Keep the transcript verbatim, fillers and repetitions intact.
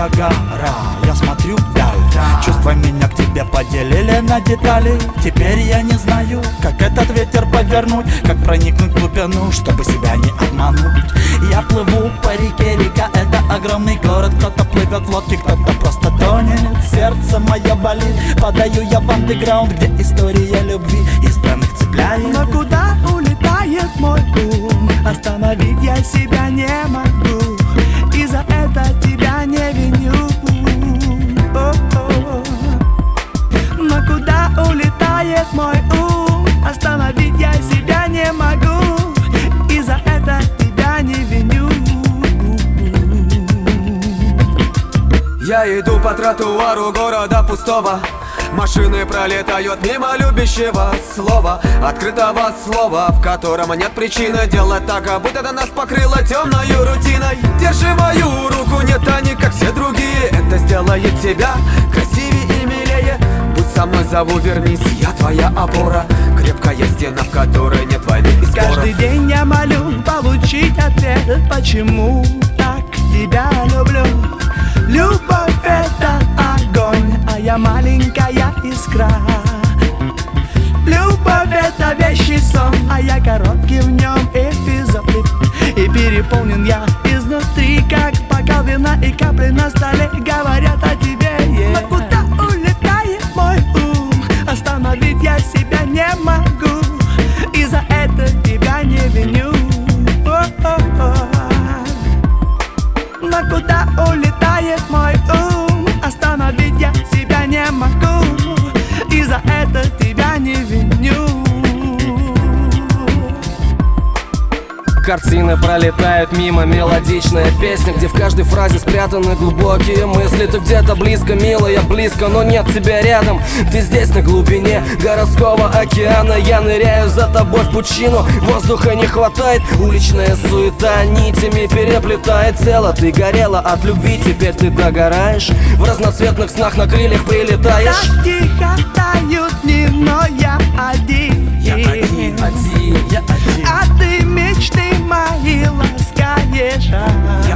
Ниагара. Я смотрю вдаль, чувства меня к тебе поделили на детали. Теперь я не знаю, как этот ветер повернуть, как проникнуть в глубину, чтобы себя не обмануть. Я плыву по реке, река — это огромный город. Кто-то плывет в лодке, кто-то просто тонет. Сердце мое болит, падаю я в андеграунд, где история любви избранных цепляет. Но куда улетает мой ум? Остановить я себя не могу, и за это тебя не виню. О-о-о. Но куда улетает мой ум? Остановить я себя не могу, и за это тебя не виню. Я иду по тротуару города пустого. Машины пролетают мимо любящего слова, открытого слова, в котором нет причины делать так, как будто нас покрыло темною рутиной. Держи мою руку, не тани, как все другие. Это сделает тебя красивее и милее. Будь со мной, зову, вернись, я твоя опора, крепкая стена, в которой нет войны и споров. Каждый день я молю получить ответ, почему так тебя люблю. Любовь — это огонь, а я маленькая искра. Любовь — это вещий сон, а я короткий в нем эпизод. И переполнен я изнутри, как бокал вина, и капли на столе говорят о тебе. Но куда улетает мой ум? Остановить я себя не могу, и за это тебя не виню. Но куда улетает мой ум? Остановить я себя не могу, и за это тебя не виню. Картины пролетают мимо, мелодичная песня, где в каждой фразе спрятаны глубокие мысли. Ты где-то близко, милая, близко, но нет тебя рядом. Ты здесь на глубине городского океана. Я ныряю за тобой в пучину, воздуха не хватает. Уличная суета нитями переплетает тело. Ты горела от любви, теперь ты догораешь. В разноцветных снах на крыльях прилетаешь. Так тихо тают дни, но я один. Я один, один, я один. А ты мечты мои ласкаешь. Я